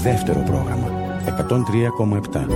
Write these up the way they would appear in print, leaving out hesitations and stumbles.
Δεύτερο πρόγραμμα 103,7.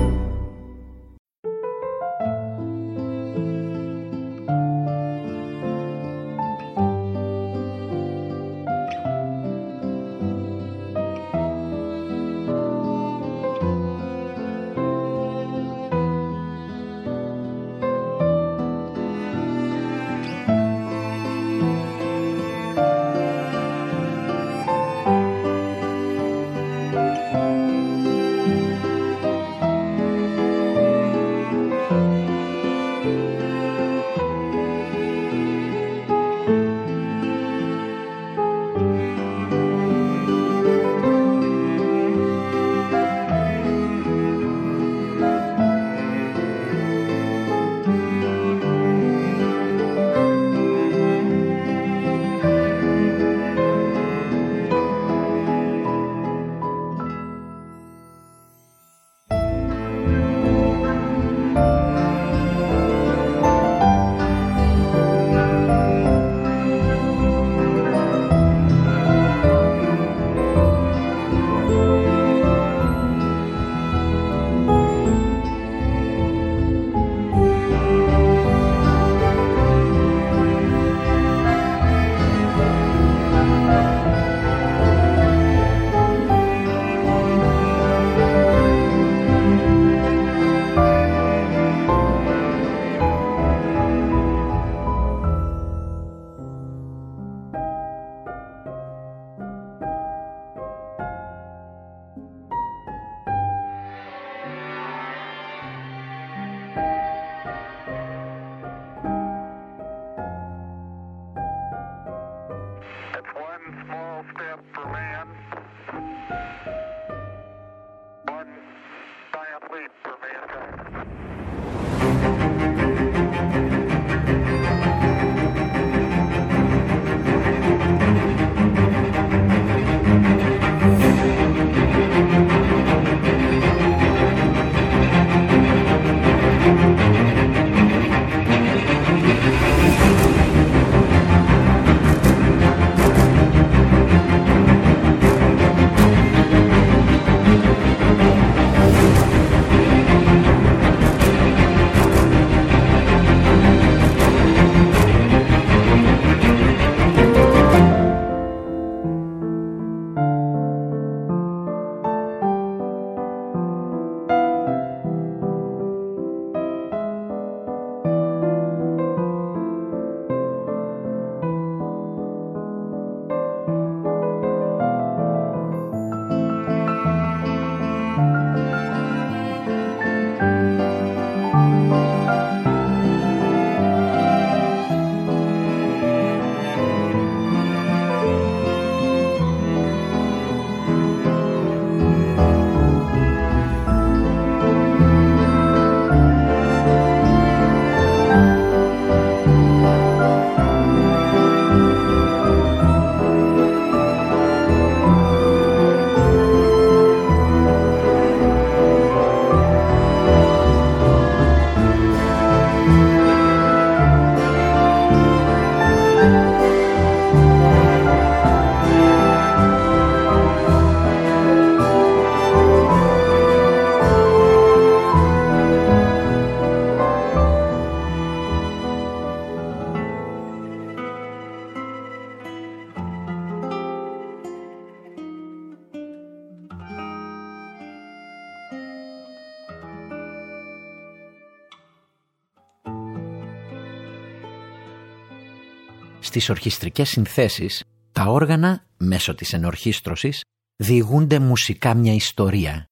Στις ορχιστρικές συνθέσεις, τα όργανα, μέσω της ενορχίστρωσης, διηγούνται μουσικά μια ιστορία.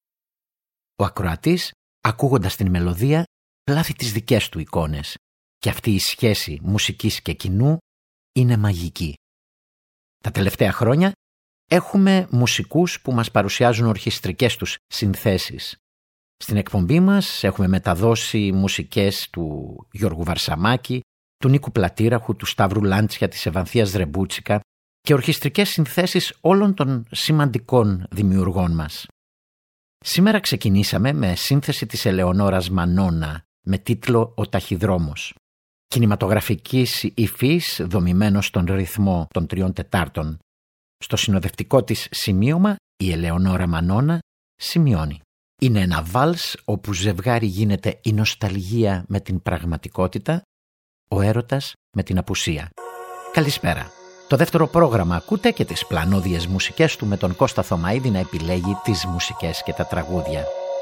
Ο ακροατής, ακούγοντας την μελωδία, πλάθει τις δικές του εικόνες και αυτή η σχέση μουσικής και κοινού είναι μαγική. Τα τελευταία χρόνια έχουμε μουσικούς που μας παρουσιάζουν ορχιστρικές τους συνθέσεις. Στην εκπομπή μας έχουμε μεταδώσει μουσικές του Γιώργου Βαρσαμάκη, του Νίκου Πλατήραχου, του Σταύρου Λάντσια, της Ευανθίας Δρεμπούτσικα και ορχιστρικές συνθέσεις όλων των σημαντικών δημιουργών μας. Σήμερα ξεκινήσαμε με σύνθεση της Ελεονόρας Μανώνα με τίτλο «Ο Ταχυδρόμος». Κινηματογραφικής υφής δομημένο στον ρυθμό των 3/4. Στο συνοδευτικό της σημείωμα η Ελεονόρα Μανώνα σημειώνει. Είναι ένα βάλς όπου ζευγάρι γίνεται η νοσταλγία με την πραγματικότητα, ο έρωτας με την απουσία. Καλησπέρα. Το δεύτερο πρόγραμμα ακούτε και τις πλανόδιες μουσικές του με τον Κώστα Θωμαίδη να επιλέγει τις μουσικές και τα τραγούδια.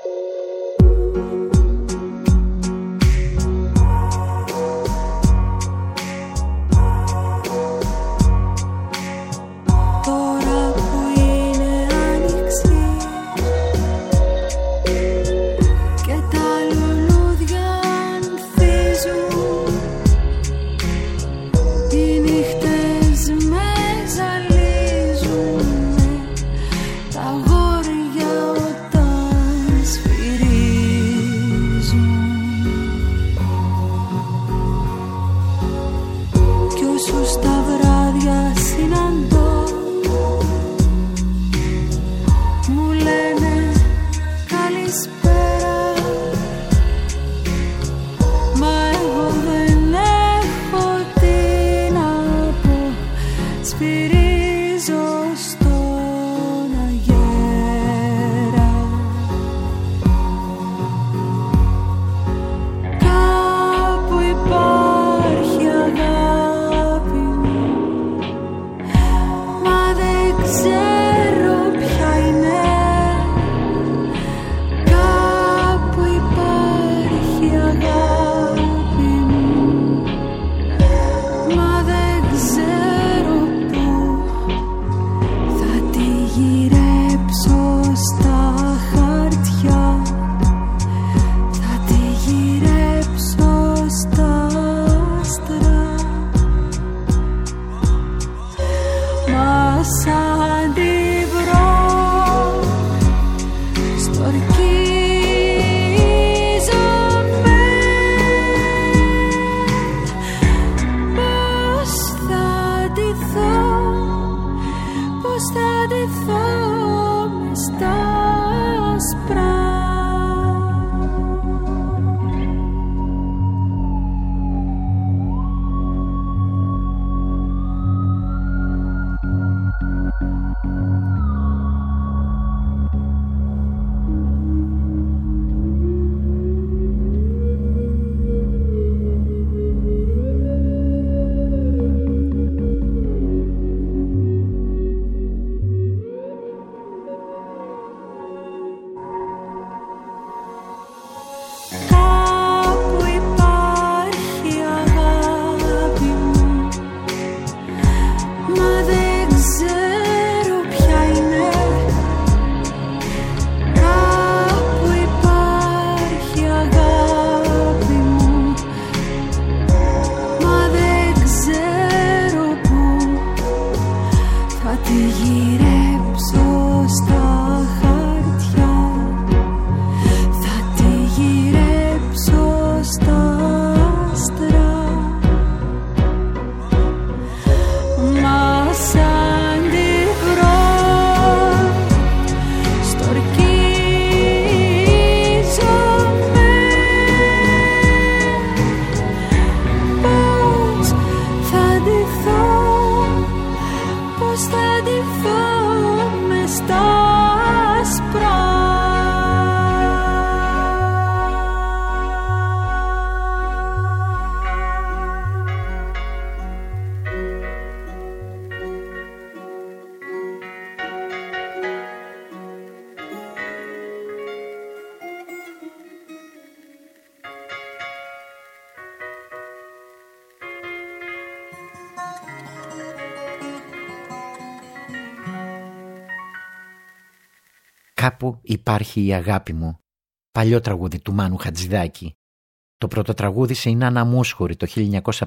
«Κάπου υπάρχει η αγάπη μου», παλιό τραγούδι του Μάνου Χατζηδάκη. Το πρώτο τραγούδι σε Ινάνα Μούσχουρη το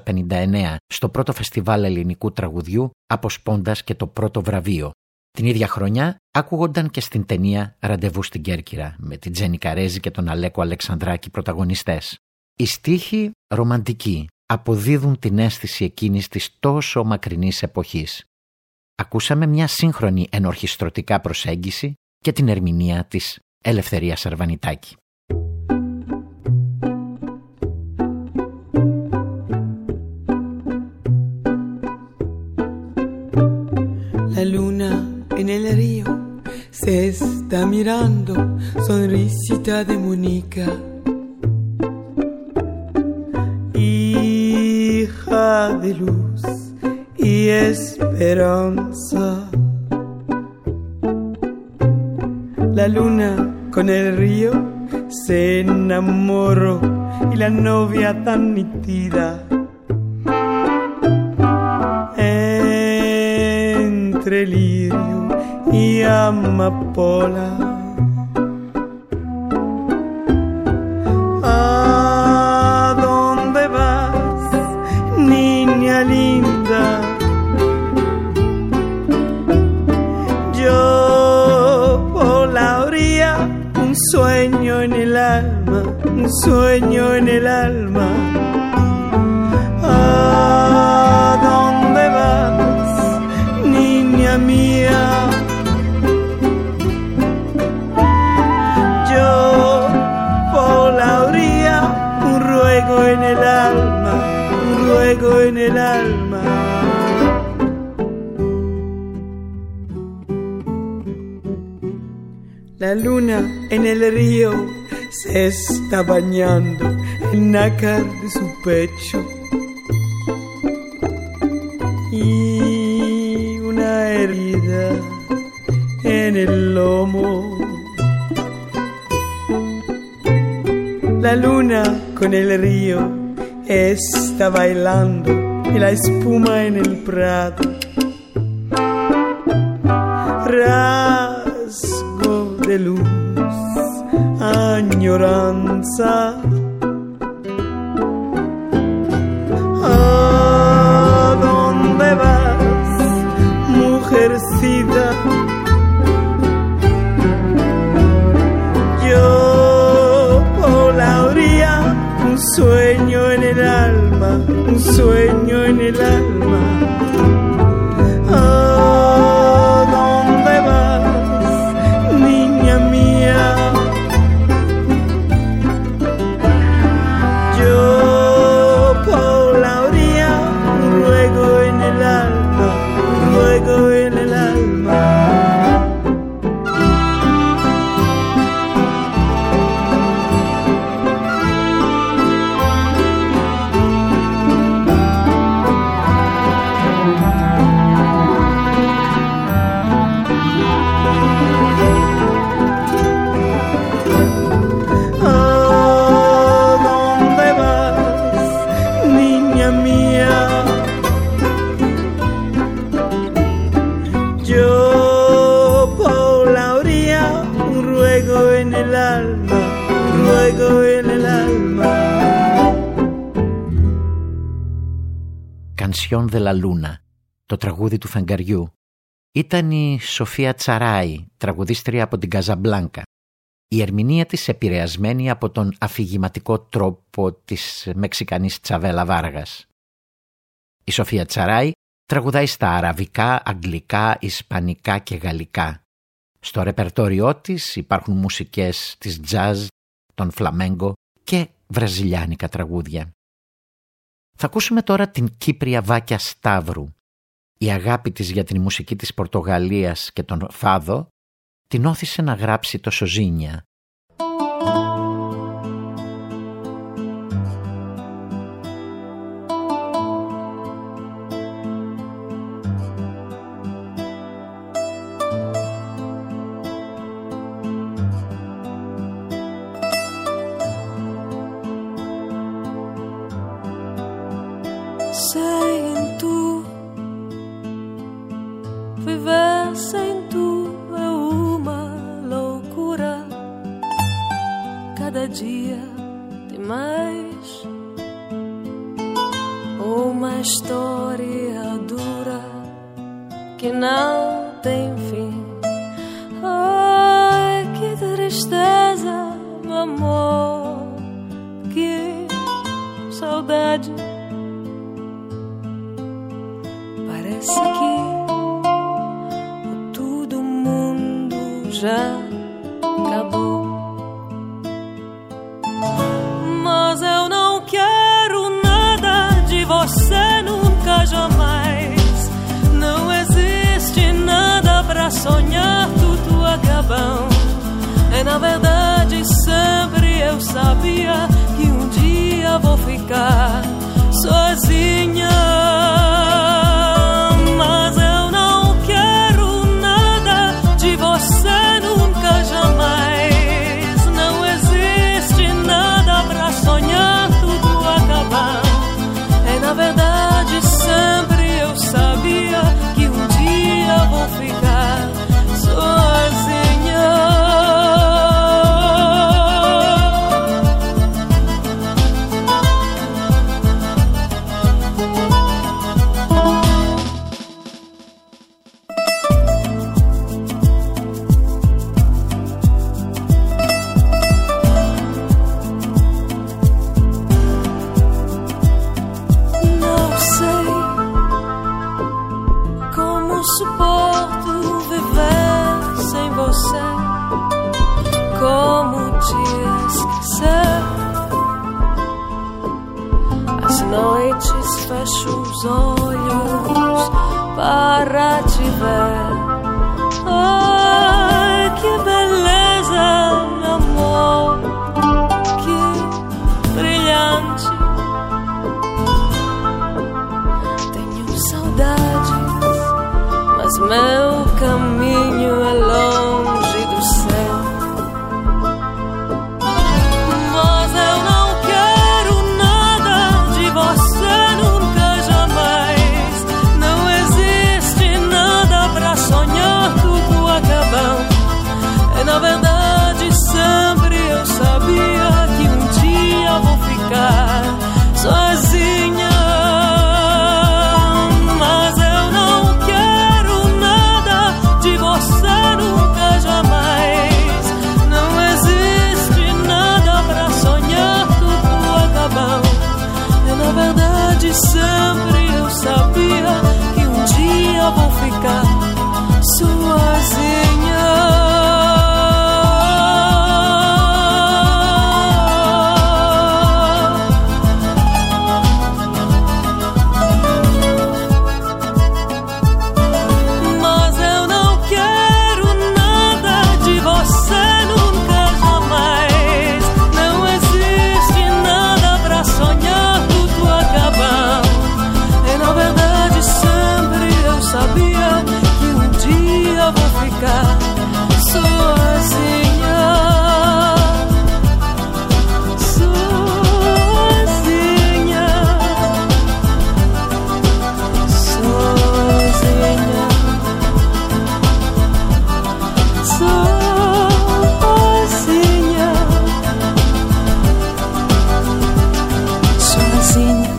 1959 στο πρώτο φεστιβάλ ελληνικού τραγουδιού, αποσπώντας και το πρώτο βραβείο. Την ίδια χρονιά άκουγονταν και στην ταινία «Ραντεβού στην Κέρκυρα» με την Τζέννη Καρέζη και τον Αλέκο Αλεξανδράκη πρωταγωνιστές. Οι στίχοι ρομαντικοί αποδίδουν την αίσθηση εκείνης της τόσο μακρινής εποχής. Ακούσαμε μια σύγχρονη ενορχιστρωτικά προσέγγιση και την ερμηνεία της Ελευθερίας Σαρβανιτάκη. La luna en el río se está mirando, sonrisita de Mónica. Hija de luz y esperanza. La luna con el río se enamoró y la novia tan nítida entre lirio y amapola. ¿A dónde vas, niña linda? Yo por la orilla, un sueño en el alma, un sueño en el alma. ¿A dónde vas, niña mía? Yo por la orilla, un ruego en el alma, un ruego en el alma. La luna en el río se está bañando el nácar de su pecho y una herida en el lomo. La luna con el río está bailando y la espuma en el prado. Rasgo de luz, añoranza. ¿A dónde vas, mujercita? Yo por la orilla, un sueño en el alma, un sueño en el alma. ¿A dónde vas, niña mía? Yo por la orilla, un ruego en el alma, un ruego en el alma. Canción de la Luna, το τραγούδι του φεγγαριού, ήταν η Σοφία Τσαράη, τραγουδίστρια από την Καζαμπλάνκα. Η ερμηνεία της επηρεασμένη από τον αφηγηματικό τρόπο της Μεξικανής Τσαβέλα Βάργας. Η Σοφία Τσαράη τραγουδάει στα αραβικά, αγγλικά, ισπανικά και γαλλικά. Στο ρεπερτόριό της υπάρχουν μουσικές της τζαζ, των φλαμέγκο και βραζιλιάνικα τραγούδια. Θα ακούσουμε τώρα την Κύπρια Βάκια Σταύρου. Η αγάπη της για την μουσική της Πορτογαλίας και τον φάδο την όθησε να γράψει το Σοζίνια. Sem tu, viver sem tu é uma loucura. Cada dia tem mais uma história dura que não tem fim. Ai, que tristeza, meu amor, que saudade. Parece que todo mundo já acabou. Mas eu não quero nada de você nunca, jamais. Não existe nada pra sonhar, tudo acaba. Na verdade sempre eu sabia que um dia vou ficar sozinha. Mas eu não quero nada de você nunca, jamais. Não existe nada pra sonhar tudo acabar. Na verdade sempre eu sabia que um dia vou ficar sozinha. Fecho os olhos para te ver. Ai, que beleza, meu amor, que brilhante. Tenho saudades, mas meu caminho é longe do céu. Mas eu não quero nada de você nunca, jamais. Não existe nada pra sonhar tudo acabando. Na verdade sempre eu sabia que um dia vou ficar sozinha. Mas eu não quero nada de você nunca, jamais. Não existe nada pra sonhar tudo acabando. Na verdade sempre eu sabia que um dia vou ficar sozinha. Mas eu não quero nada de você nunca, jamais. Não existe nada pra sonhar tudo acabando. Na verdade sempre eu sabia que um dia vou ficar sozinha. Sozinha. Sozinha. Sozinha. Sozinha.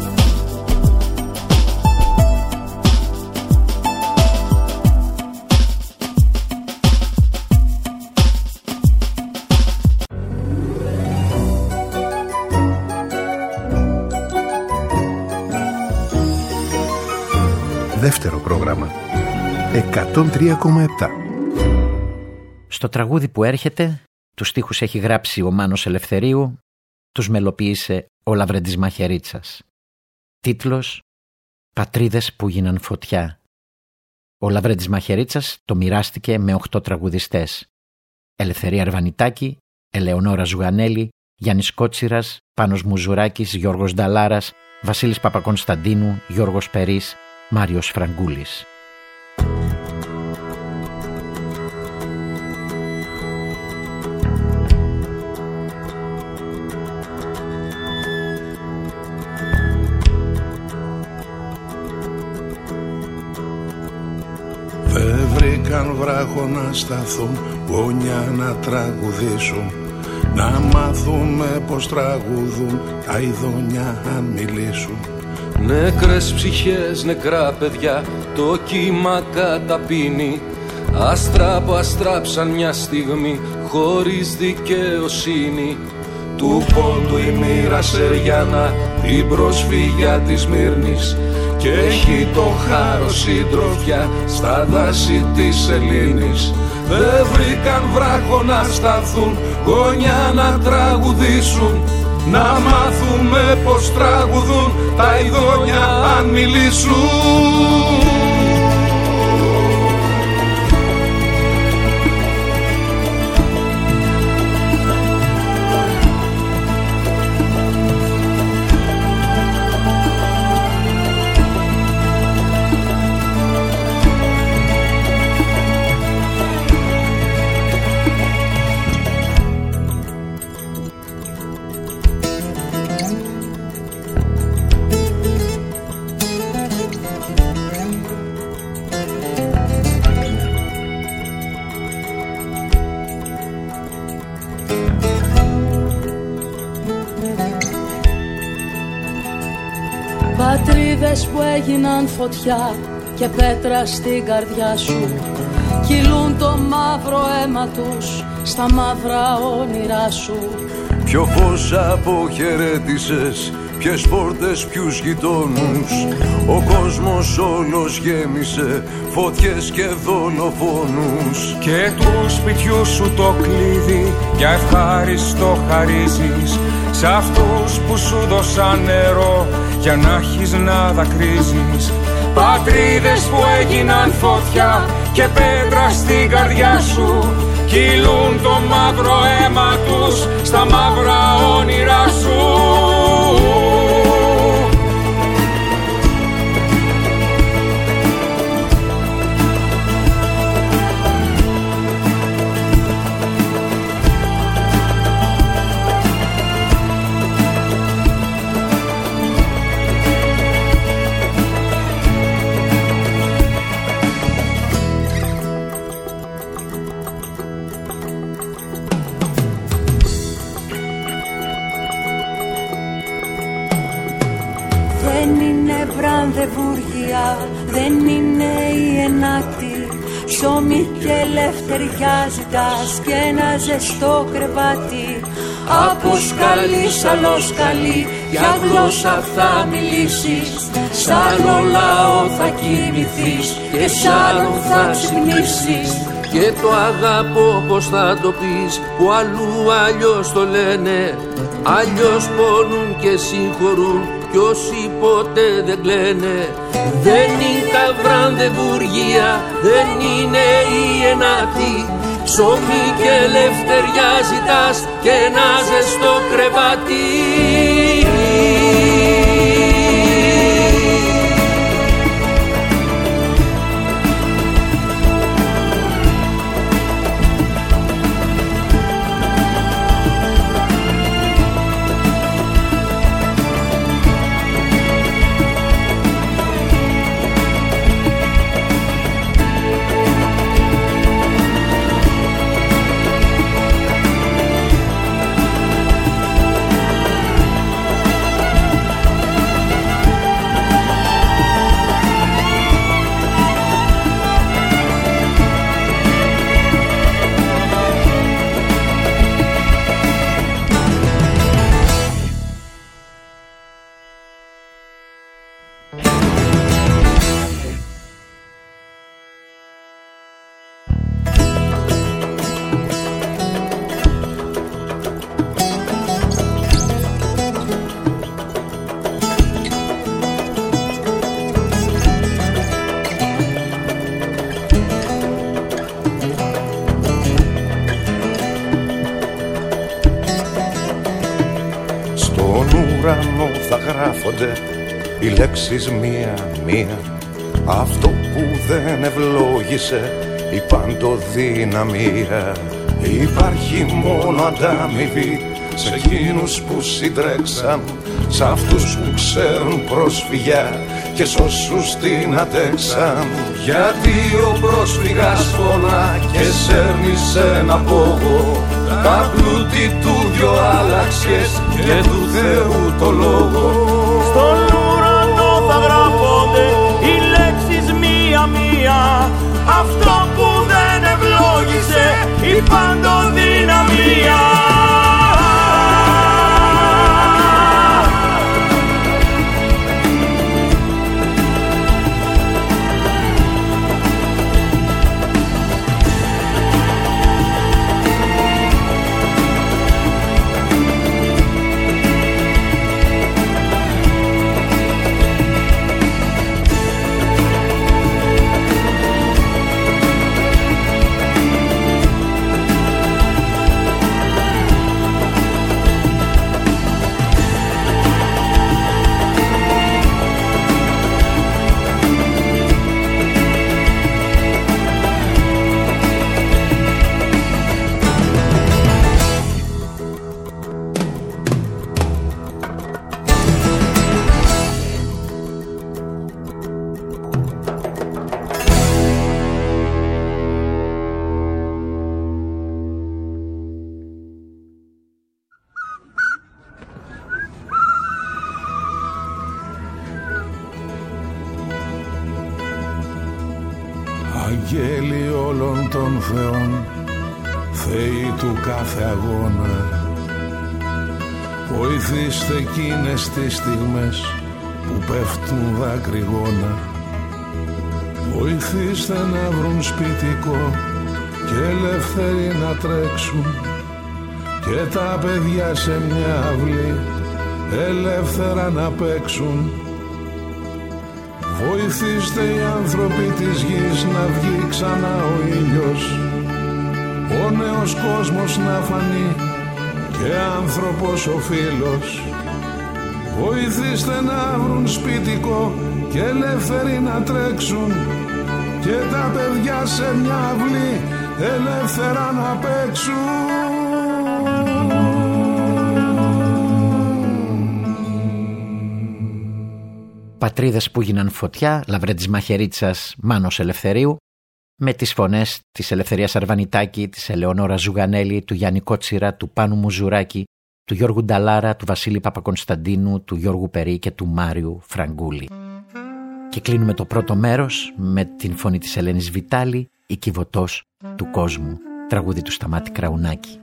Δεύτερο πρόγραμμα 103,7. Στο τραγούδι που έρχεται, τους στίχους έχει γράψει ο Μάνος Ελευθερίου, τους μελοποίησε ο Λαβρέντης Μαχαιρίτσας. Τίτλος «Πατρίδες που γίναν φωτιά». Ο Λαβρέντης Μαχαιρίτσας το μοιράστηκε με 8 τραγουδιστές. Ελευθερία Αρβανιτάκη, Ελεονόρα Ζουγανέλη, Γιάννης Κότσιρας, Πάνος Μουζουράκης, Γιώργος Νταλάρας, Βασίλης Παπακονσταντίνου, Γιώργος Περής, Μάριος Φραγκούλης. Δεν βρήκαν βράχο να σταθούν, γωνιά να τραγουδήσουν, να μάθουμε πως τραγουδούν τα ειδόνια αν μιλήσουν. Νεκρές ψυχές, νεκρά παιδιά, το κύμα καταπίνει. Άστρα που αστράψαν μια στιγμή, χωρίς δικαιοσύνη. Του πόντου η μοίρα Σεριανά, την προσφύγια της Μύρνης, και έχει το χάρο συντροφιά στα δάση της Ελλήνης. Δεν βρήκαν βράχο να σταθούν, γωνιά να τραγουδήσουν, να μάθουμε πως τραγουδούν τα ειδόνια αν μιλήσουν. έγιναν φωτιά και πέτρα στην καρδιά σου. Κυλούν το μαύρο αίμα τους στα μαύρα όνειρά σου. Ποιο φως αποχαιρέτησες, ποιες πόρτες, ποιους γειτόνους. Ο κόσμος όλος γέμισε φωτιές και δολοφόνους. Και του σπιτιού σου το κλείδι για ευχάριστο χαρίζεις σ' αυτούς που σου δώσαν νερό για να έχεις να δακρύζεις. Πατρίδες που έγιναν φωτιά και πέτρα στην καρδιά σου. Κυλούν το μαύρο αίμα τους στα μαύρα όνειρά σου. Δεν είναι η ενάτη. Ψωμί και ελευθεριά ζητάς και ένα ζεστό κρεβάτι. Από σκαλί σ' άλλο σκαλί για γλώσσα θα μιλήσεις. Σ' άλλο λαό θα κοιμηθείς και σ' άλλον θα ξυπνήσεις. Και το αγαπώ πως θα το πεις που αλλού αλλιώς το λένε. Αλλιώς πονούν και συγχωρούν κι όσοι ποτέ δεν κλαίνε. Δεν είναι τα βραντεβουργία, δεν είναι η ενάτη. Ψωμί και ελευθεριά ζητάς και ένα ζεστό κρεβάτι. Οι λέξεις μία-μία, αυτό που δεν ευλόγησε η παντοδυναμία. Υπάρχει μόνο αντάμοιβη σε εκείνους που συντρέξαν, σ' αυτούς που ξέρουν πρόσφυγια και σ' όσους την αντέξαν. Γιατί ο πρόσφυγας φωνά και σέρνει σε ένα πόγο τα πλούτη του δυο άλλαξες και του Θεού το λόγο. Στον ουρανό θα γράφονται οι λέξεις μία-μία, αυτό που δεν ευλόγησε η παντοδυναμία. όλων των θεών, θεοί του κάθε αγώνα. Βοηθήστε εκείνες τις στιγμές που πέφτουν δακρυγόνα. Βοηθήστε να βρουν σπιτικό και ελεύθεροι να τρέξουν, και τα παιδιά σε μια αυλή ελεύθερα να παίξουν. Βοηθήστε οι άνθρωποι της γης να βγει ξανά ο ήλιος, ο νέος κόσμος να φανεί και άνθρωπος ο φίλος. Βοηθήστε να βρουν σπιτικό και ελεύθεροι να τρέξουν, και τα παιδιά σε μια αυλή ελεύθερα να παίξουν. Πατρίδες που γίναν φωτιά, Λαβρέντης Μαχαιρίτσας, Μάνος Ελευθερίου, με τις φωνές της Ελευθερίας Αρβανιτάκη, της Ελεονόρα Ζουγανέλη, του Γιάννη Κότσιρα, του Πάνου Μουζουράκη, του Γιώργου Νταλάρα, του Βασίλη Παπακωνσταντίνου, του Γιώργου Περί και του Μάριου Φραγκούλη. Και κλείνουμε το πρώτο μέρος με την φωνή της Ελένης Βιτάλη, «Η Κιβωτός του κόσμου», τραγούδι του Σταμάτη Κραουνάκη.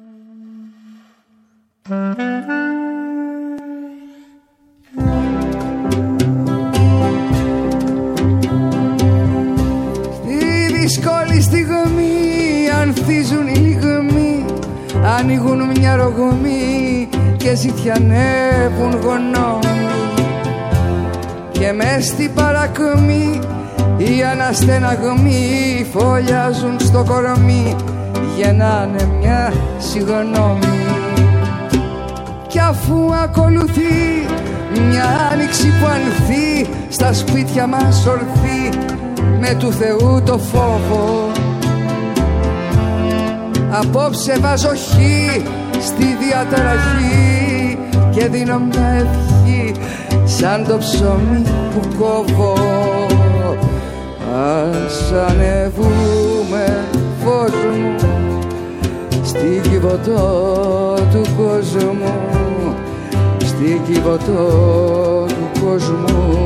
Στη δύσκολη στιγμή ανθίζουν οι λιγμοί, ανοίγουν μια ρογμή και ζητιανεύουν γονόμοι, και μες στην παρακμή οι αναστεναγμοί φωλιάζουν στο κορμί, γεννάνε μια συγγνώμη. Κι αφού ακολουθεί μια άνοιξη που ανθεί στα σπίτια μας ορθή με του Θεού το φόβο, απόψε βάζω χ στη διαταραχή και δίνω μια ευχή σαν το ψωμί που κόβω. Ας ανεβούμε, φως μου, στην Κιβωτό του κόσμου, στην Κιβωτό του κόσμου.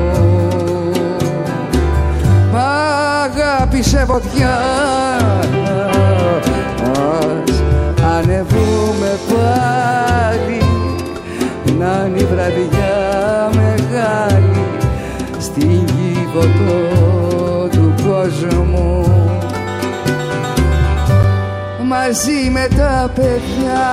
Μ' αγάπησε φωτιά, ας ανεβούμε πάλι, να είναι η βραδιά μεγάλη στην Κιβωτό του κόσμου, μαζί με τα παιδιά.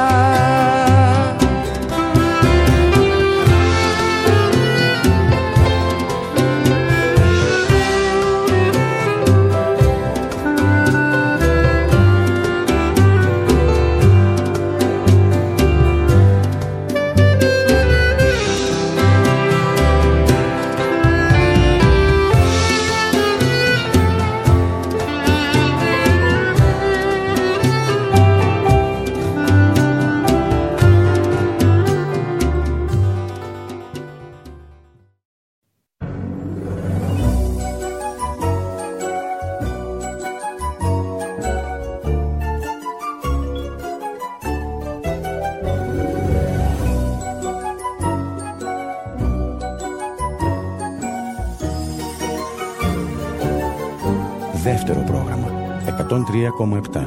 Δεύτερο πρόγραμμα 103,7.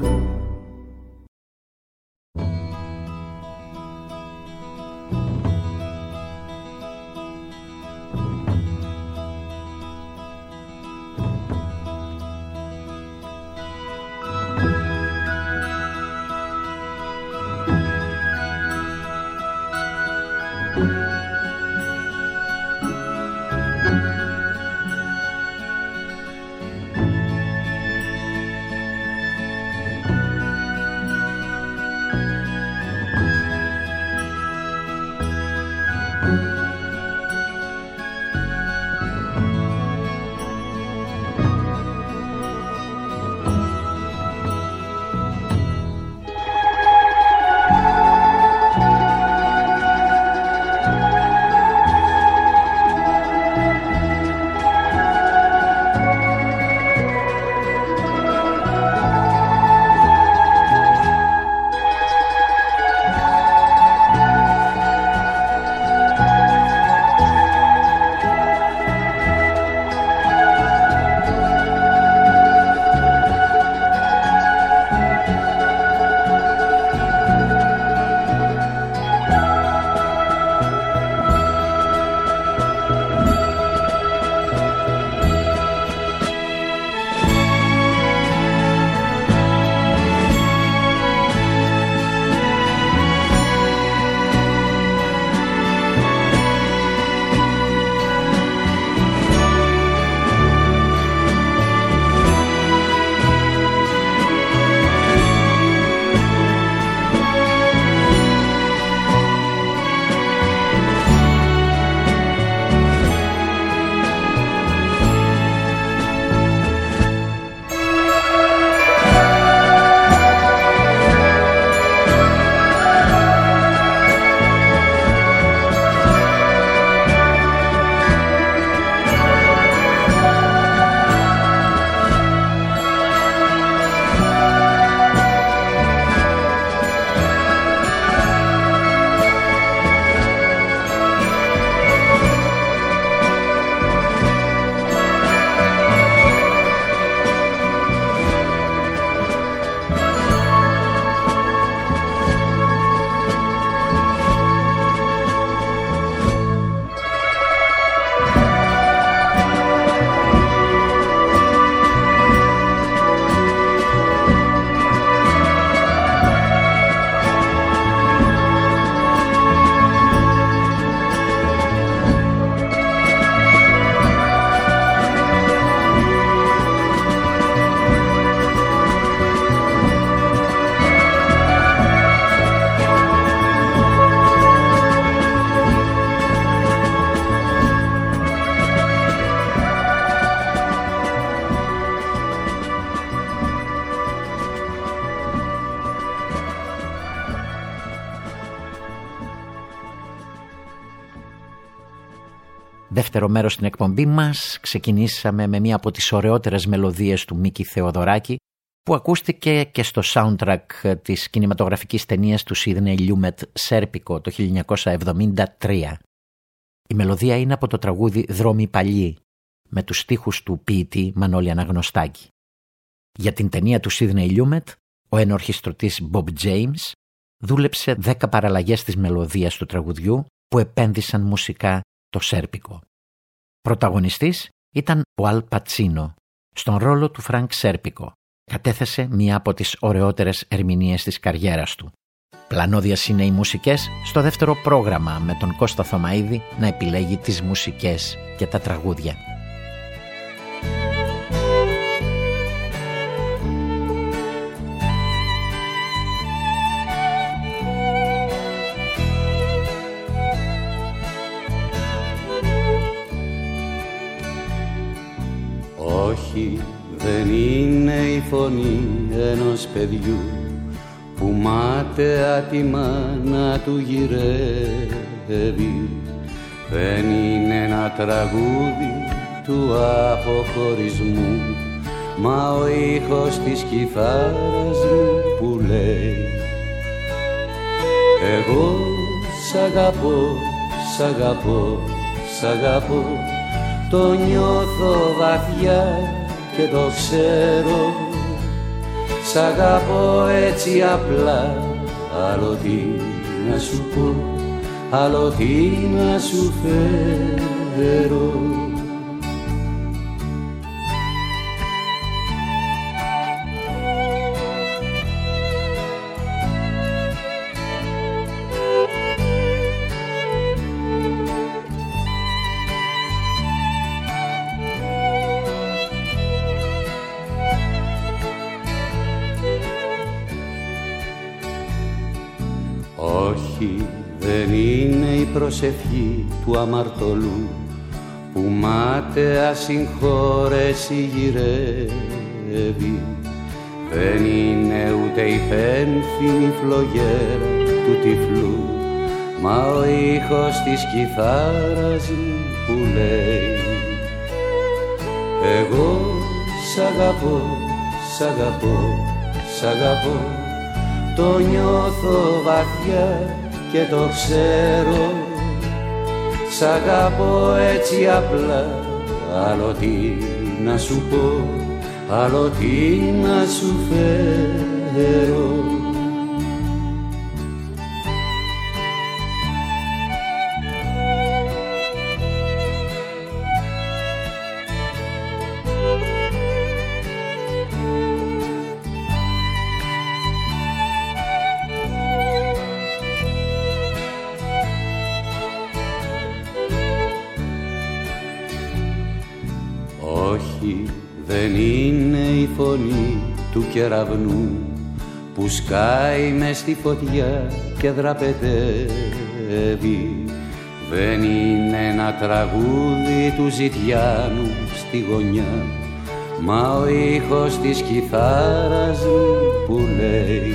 δεύτερο μέρος στην εκπομπή μας ξεκινήσαμε με μία από τις ωραιότερες μελωδίες του Μίκη Θεοδωράκη, που ακούστηκε και στο soundtrack της κινηματογραφικής ταινίας του Σίδνεϊ Λιούμετ «Σέρπικο» το 1973. Η μελωδία είναι από το τραγούδι «Δρόμοι παλιοί» με τους στίχους του ποιητή Μανώλη Αναγνωστάκη. Για την ταινία του Σίδνεϊ Λιούμετ, ο ενορχιστρωτής Bob James δούλεψε 10 παραλλαγές της μελωδίας του τραγουδιού που επένδυσαν μουσικά το Σέρπικο. Πρωταγωνιστής ήταν ο Αλ Πατσίνο. Στον ρόλο του Φρανκ Σέρπικο κατέθεσε μία από τις ωραιότερες ερμηνείες της καριέρας του. Πλανώδιας είναι οι μουσικές στο δεύτερο πρόγραμμα, με τον Κώστα Θωμαίδη να επιλέγει τις μουσικές και τα τραγούδια. Όχι, δεν είναι η φωνή ενός παιδιού που μάταια τη μάνα του γυρεύει. Δεν είναι ένα τραγούδι του αποχωρισμού, μα ο ήχος της κιθάρας μου που λέει: εγώ σ' αγαπώ, σ' αγαπώ, σ' αγαπώ. Το νιώθω βαθιά και το ξέρω. Σ' αγαπώ έτσι απλά. Άλλο τι να σου πω, άλλο τι να σου φέρω. Δεν είναι η προσευχή του αμαρτωλού που μάταια συγχώρεση γυρεύει. Δεν είναι ούτε η πένθυμη φλογέρα του τυφλού, μα ο ήχος της κιθάρας που λέει: εγώ σ' αγαπώ, σ' αγαπώ, σ' αγαπώ. Το νιώθω βαθιά και το ξέρω. Σ' αγαπώ έτσι απλά. Άλλο τι να σου πω, άλλο τι να σου φέρω. Δεν είναι η φωνή του κεραυνού που σκάει μες στη φωτιά και δραπετεύει. Δεν είναι ένα τραγούδι του ζητιάνου στη γωνιά, μα ο ήχος της κιθάρας που λέει: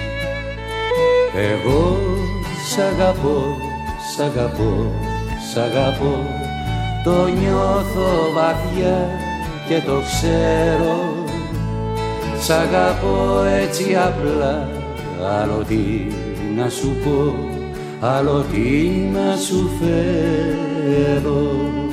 εγώ σ' αγαπώ, σ' αγαπώ, σ' αγαπώ. Το νιώθω βαθιά και το ξέρω. Σ' αγαπώ έτσι απλά. Άλλο τι να σου πω, άλλο τι να σου φέρω.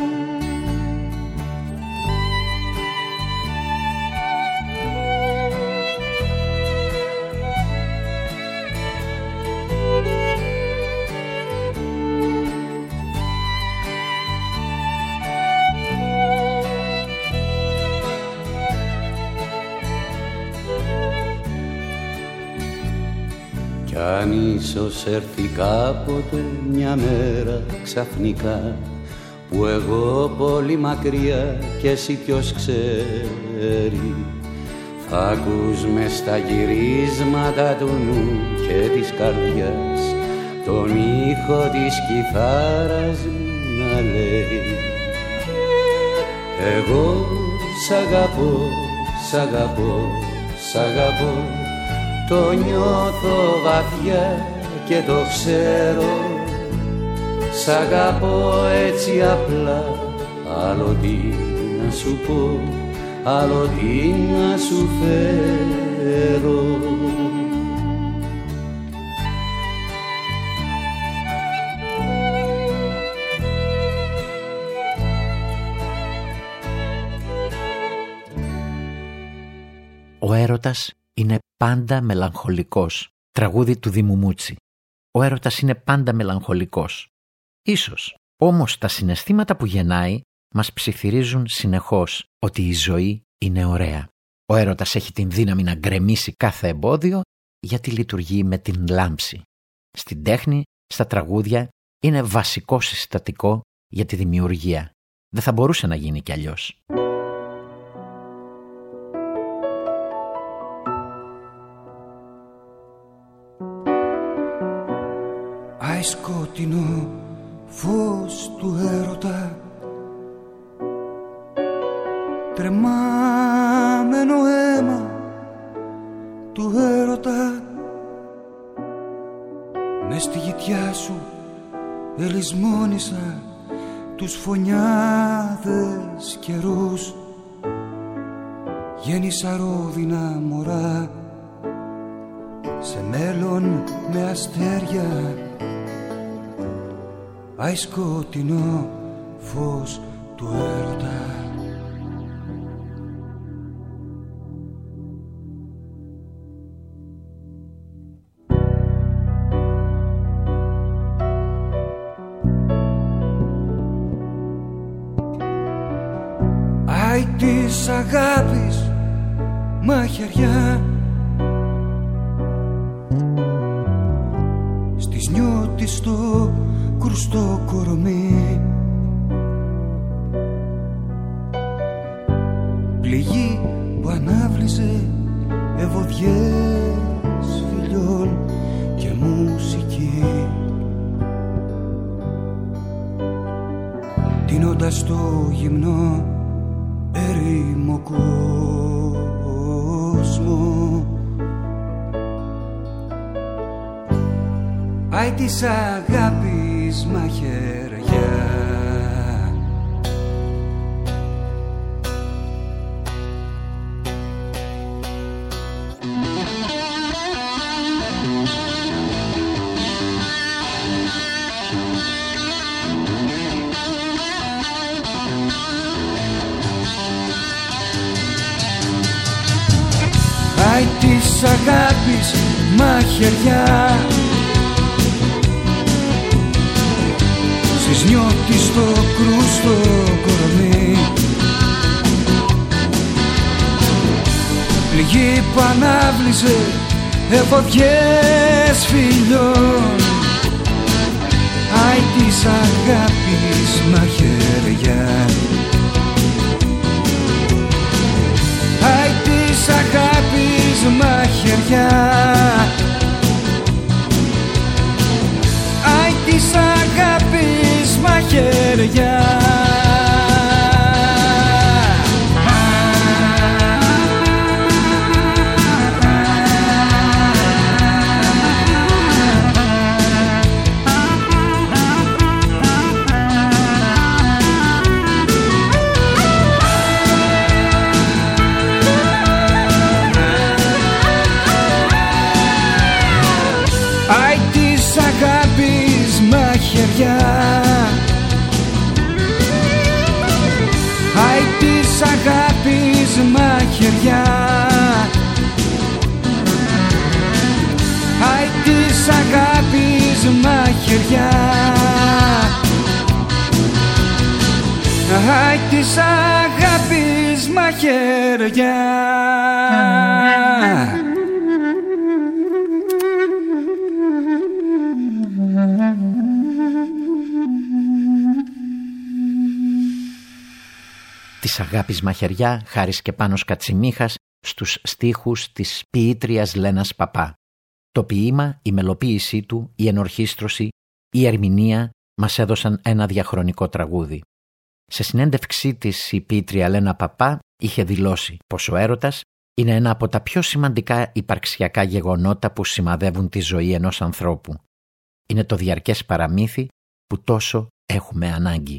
Ίσως έρθει κάποτε μια μέρα ξαφνικά που εγώ πολύ μακριά και εσύ ποιος ξέρει, θα ακούς μες στα γυρίσματα του νου και της καρδιάς τον ήχο της κιθάρας να λέει: εγώ σ' αγαπώ, σ' αγαπώ, σ' αγαπώ. Το νιώθω βαθιά και το ξέρω. Σ' αγαπώ έτσι απλά, άλλο τι να σου πω, άλλο τι να σου φέρω. Ο έρωτας είναι πάντα μελαγχολικός. Τραγούδι του Δήμου Μούτσι. Ο έρωτας είναι πάντα μελαγχολικός. Ίσως, όμως τα συναισθήματα που γεννάει μας ψιθυρίζουν συνεχώς ότι η ζωή είναι ωραία. Ο έρωτας έχει την δύναμη να γκρεμίσει κάθε εμπόδιο γιατί λειτουργεί με την λάμψη. Στην τέχνη, στα τραγούδια, είναι βασικό συστατικό για τη δημιουργία. Δεν θα μπορούσε να γίνει κι αλλιώς. Άι σκοτεινό φως του έρωτα, τρεμάμενο αίμα του έρωτα, μες στη γητιά σου ελισμόνισα τους φωνιάδες καιρούς. Γέννησα ρόδινα μωρά σε μέλλον με αστέρια. Άι σκοτεινό φως του έρωτα. Άι της αγάπης μαχαιριά, στις νιώτης στο κρουστό κορμί, πληγή που ανάβλυζε ευωδιές φιλιών και μουσική, τίνοντας το γυμνό ερήμο κόσμο. Άι της αγάπης μαχαιριά. Άι της αγάπης μαχαιριά, στις νιώτης στο κρούστο κορμί, πληγή που ανάβλυζε εφοδιές φιλιών. Άι της αγάπης μαχαιριά. Άι της αγάπης μαχαιριά. Άι της αγάπης μαχαιριά. Άι της αγάπης μαχαιριά. Άι της αγάπης μαχαιριά. Άι της αγάπης μαχαιριά. Άι της αγάπης μαχαιριά. Της αγάπης μαχαιριά, Χάρης και Πάνος Κατσιμίχας, στους στίχους της ποιήτριας Λένας Παπά. Το ποίημα, η μελοποίησή του, η ενορχήστρωση, η ερμηνεία μας έδωσαν ένα διαχρονικό τραγούδι. Σε συνέντευξή της η ποιήτρια Λένα Παπά είχε δηλώσει πως ο έρωτας είναι ένα από τα πιο σημαντικά υπαρξιακά γεγονότα που σημαδεύουν τη ζωή ενός ανθρώπου. Είναι το διαρκές παραμύθι που τόσο έχουμε ανάγκη.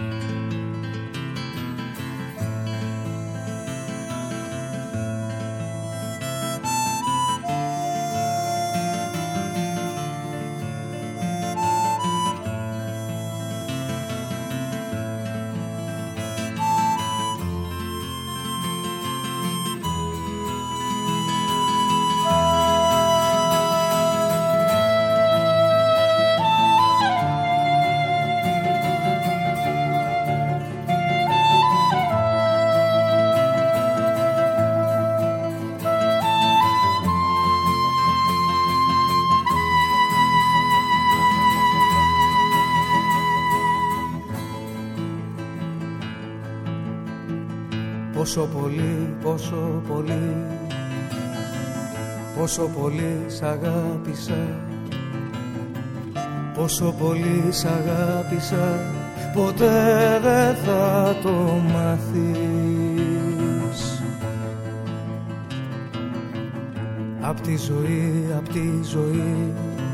Πόσο πολύ, πόσο πολύ, πόσο πολύ σ' αγάπησα, πόσο πολύ σ' αγάπησα, ποτέ δεν θα το μάθεις. Απ' τη ζωή, απ' τη ζωή,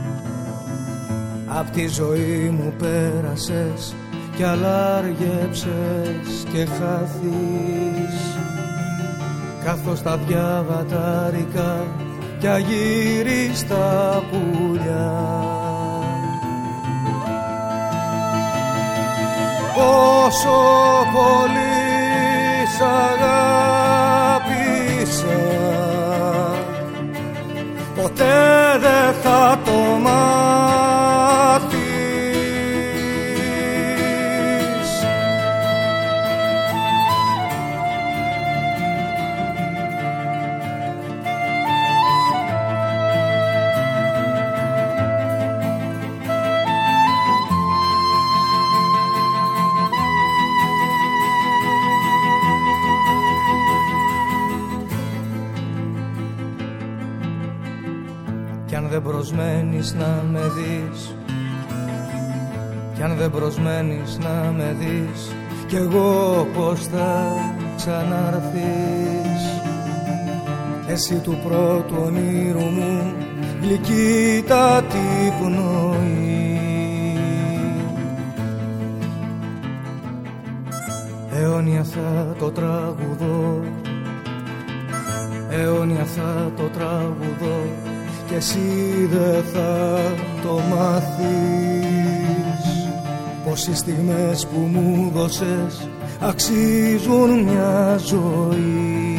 απ' τη ζωή μου πέρασες κι αλάργεψες και χάθεις, καθώς τα διαβατάρικα κι αγύριστα πουλιά. Πόσο πολύ σ' αγάπησα, ποτέ δεν θα το μάθεις. Κι αν δεν προσμένεις να με δεις, κι αν δεν προσμένεις να με δεις, κι εγώ πως θα ξαναρθείς. Εσύ του πρώτου ονείρου μου γλυκύτατη πνοή, αιώνια θα το τραγουδώ, αιώνια θα το τραγουδώ, κι εσύ δεν θα το μάθεις. Πως οι στιγμές που μου δώσες αξίζουν μια ζωή.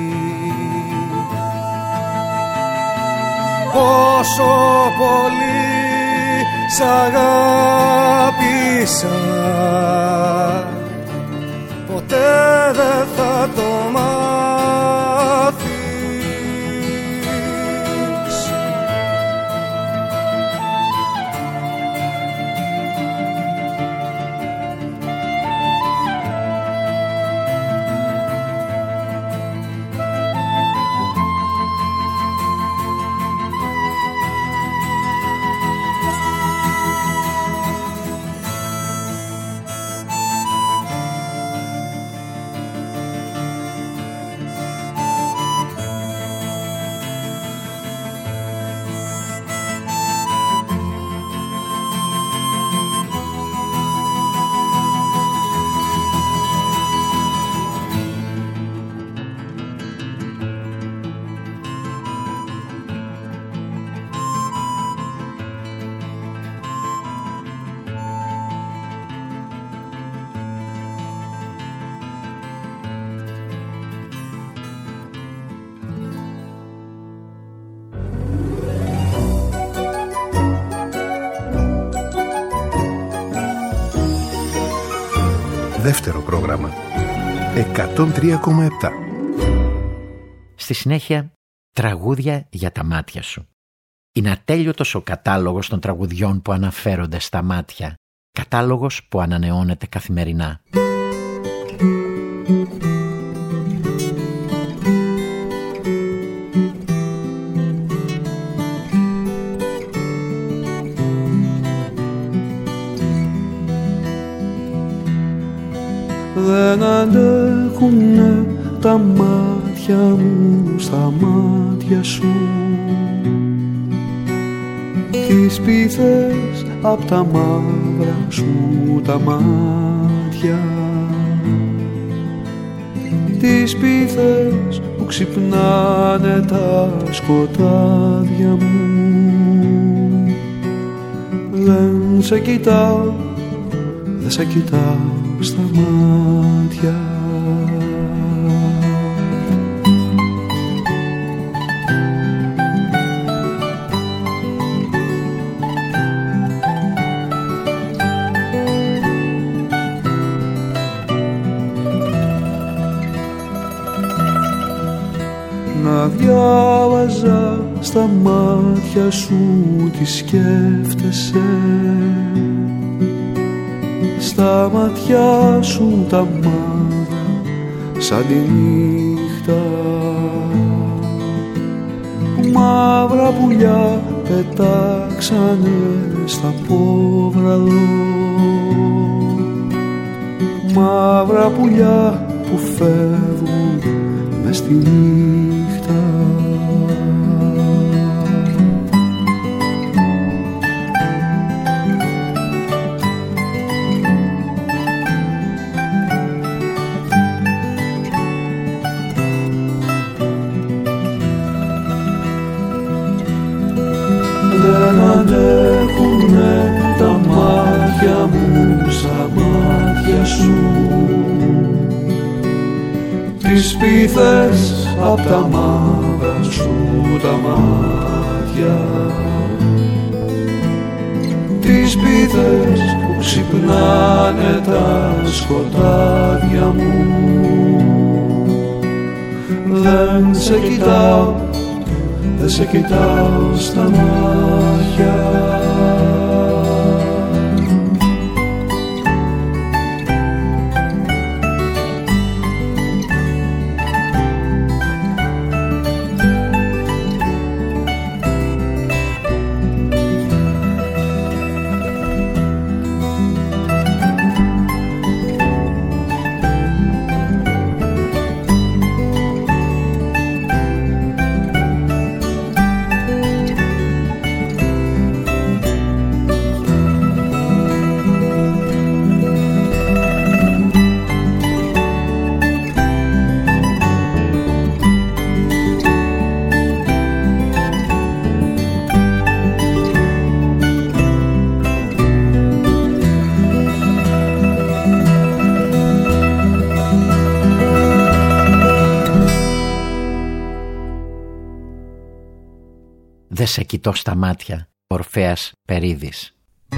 Πόσο πολύ σ' αγάπησα, ποτέ δεν θα το μάθεις. Δεύτερο πρόγραμμα 103,7. Στη συνέχεια, τραγούδια για τα μάτια σου. Είναι ατέλειωτος ο κατάλογος των τραγουδιών που αναφέρονται στα μάτια. Κατάλογος που ανανεώνεται καθημερινά. Δεν αντέχουνε τα μάτια μου στα μάτια σου, τις πίθες απ' τα μαύρα σου τα μάτια, τις πίθες που ξυπνάνε τα σκοτάδια μου. Δεν σε κοιτάω, δεν σε κοιτάω στα μάτια. Να διάβαζα στα μάτια σου τι σκέφτεσαι, στα μάτια σου τα μαύρα σαν τη νύχτα. Μαύρα πουλιά πετάξανε στα πόβραδο, μαύρα πουλιά που φεύγουν μες στη νύχτα. Δεν αντέχουνε τα μάτια μου στα μάτια σου, τις πίθες απ' τα μαύρα σου τα μάτια, τις πίθες που ξυπνάνε τα σκοτάδια μου. Δεν σε κοιτάω, δεν σε κοιτάω στα μάτια. «Δε σε κοιτώ στα μάτια», Ορφέας Περίδης.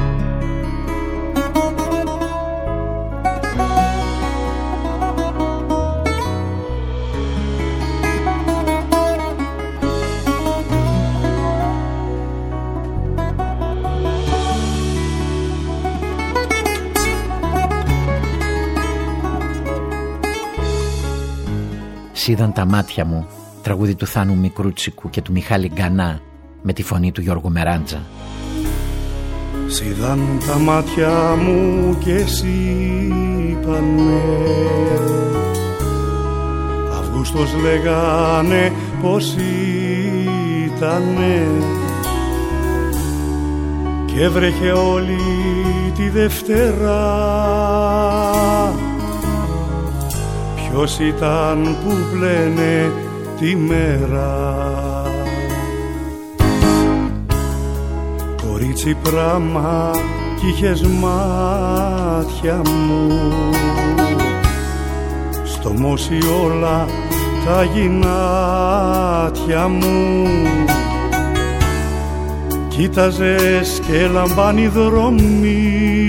«Σίδαν τα μάτια μου», τραγούδι του Θάνου Μικρούτσικου και του Μιχάλη Γκανά με τη φωνή του Γιώργου Μεράντζα. Σίδαν τα μάτια μου και εσύ είπανε, Αυγούστος λέγανε πως ήτανε, και έβρεχε όλη τη Δευτέρα. Ποιος ήταν που πλένε τη μέρα? Κορίτσι πράμα κι είχες μάτια μου, στο μόσι όλα τα γυνάτια μου. Κοίταζες και λαμπάνει δρόμοι,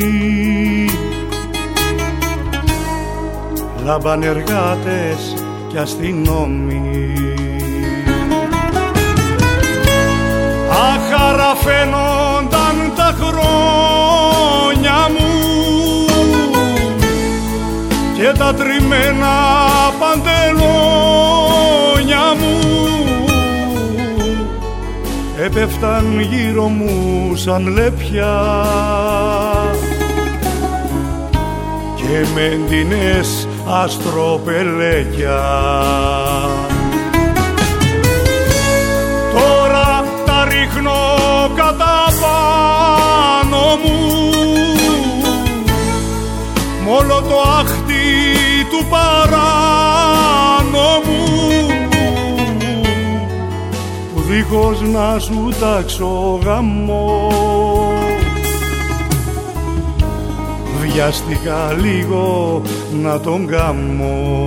λάμπαν εργάτες κι αστυνόμοι. Άχαρα φαίνονταν τα χρόνια μου και τα τριμμένα παντελόνια μου έπεφταν γύρω μου σαν λέπια και με εντυνές αστροπελέκια. Τώρα τα ρίχνω κατά παράνομου, που δίχως να σου τάξω γαμό βιάστηκα λίγο να τον γαμώ.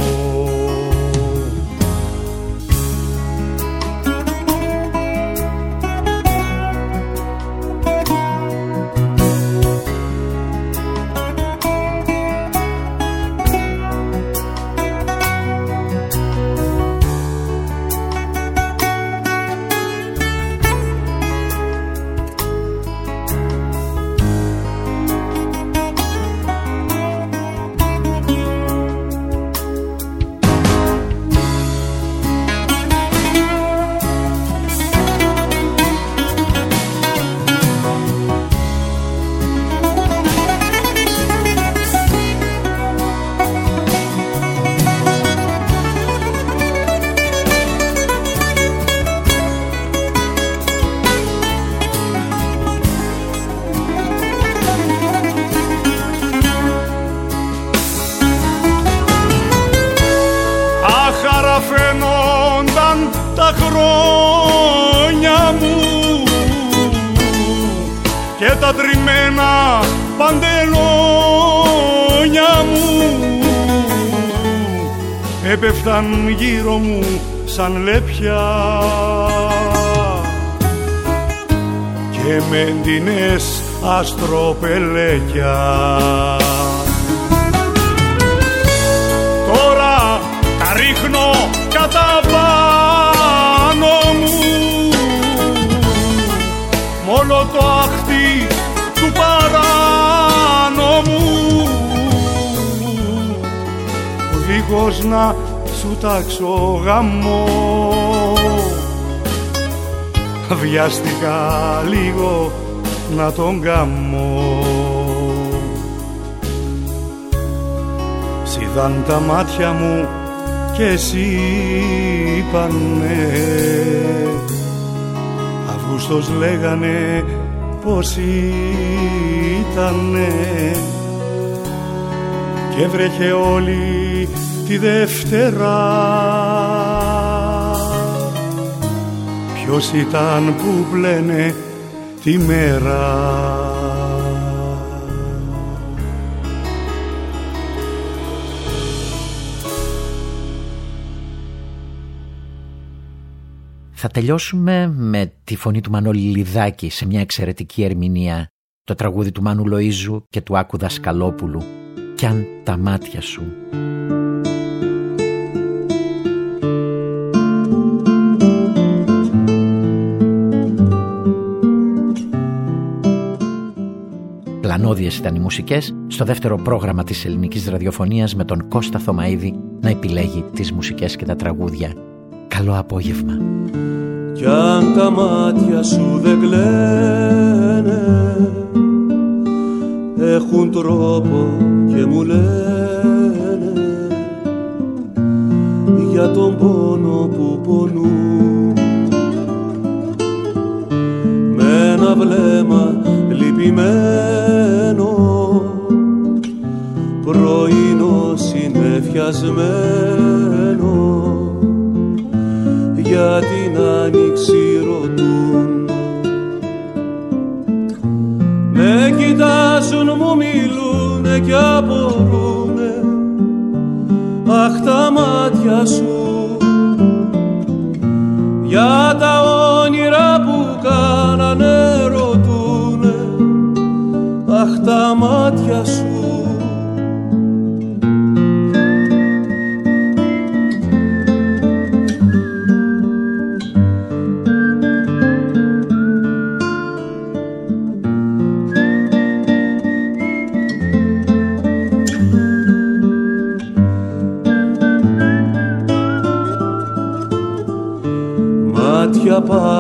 Τα τριμμένα παντελόνια μου έπεφταν γύρω μου σαν λέπια και με εντινές αστροπελέκια. Τώρα τα ρίχνω κατά πάνω μου μ' όλο το αχτί του παράνομου, δίχως να σου τάξω γαμό βιάστηκα λίγο να τον γαμώ. Σ' τα μάτια μου και εσύ είπανε, Αυγούστος λέγανε πως ήτανε, και βρέχε όλη τη Δευτέρα. Ποιος ήταν που πλένε τη μέρα? Θα τελειώσουμε με τη φωνή του Μανώλη Λιδάκη σε μια εξαιρετική ερμηνεία, το τραγούδι του Μάνου Λοΐζου και του Άκου Δασκαλόπουλου, «Κι αν τα μάτια σου». Πλανόδιες ήταν οι μουσικές στο δεύτερο πρόγραμμα της ελληνικής ραδιοφωνίας, με τον Κώστα Θωμαίδη να επιλέγει τις μουσικές και τα τραγούδια. Καλό απόγευμα. Κι αν τα μάτια σου δεν κλαίνε, έχουν τρόπο και μου λένε για τον πόνο που πονούν, με ένα βλέμμα λυπημένο, πρωινό συννεφιασμένο, για την άνοιξη ρωτούν. Με κοιτάζουν, μου μιλούνε κι απορρούνε, αχ τα μάτια σου, για τα όνειρα που κάνανε ρωτούνε, αχ τα μάτια σου. Μάτια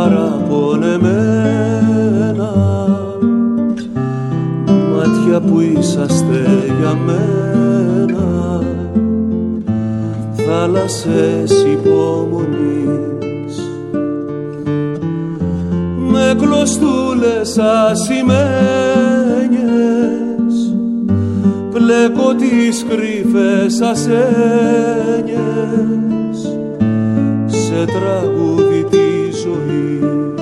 παραπονεμένα, μάτια που είσαστε για μένα, θάλασσες υπομονής, με κλωστούλες ασημένιες, μπλέκω τις κρύφες ασένιες σε τραγούδι της ζωής.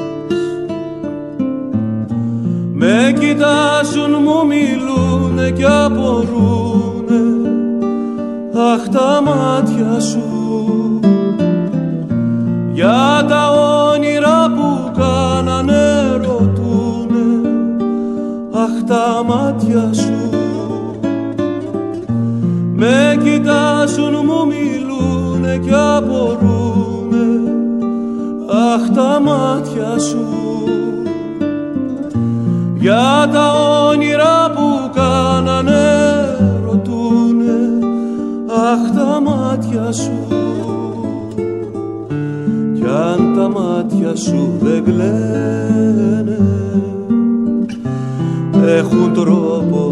Με κοιτάζουν, μου μιλούνε κι απορούνε, αχ τα μάτια σου για τα όνειρα που κάνανε ρωτούνε, αχ τα μάτια σου. Με κοιτάζουν, μου μιλούνε κι απορούνε, αχ τα μάτια σου για τα όνειρα που κάνανε ρωτούνε, αχ τα μάτια σου. Κι αν τα μάτια σου δεν κλαίνε, έχουν τρόπο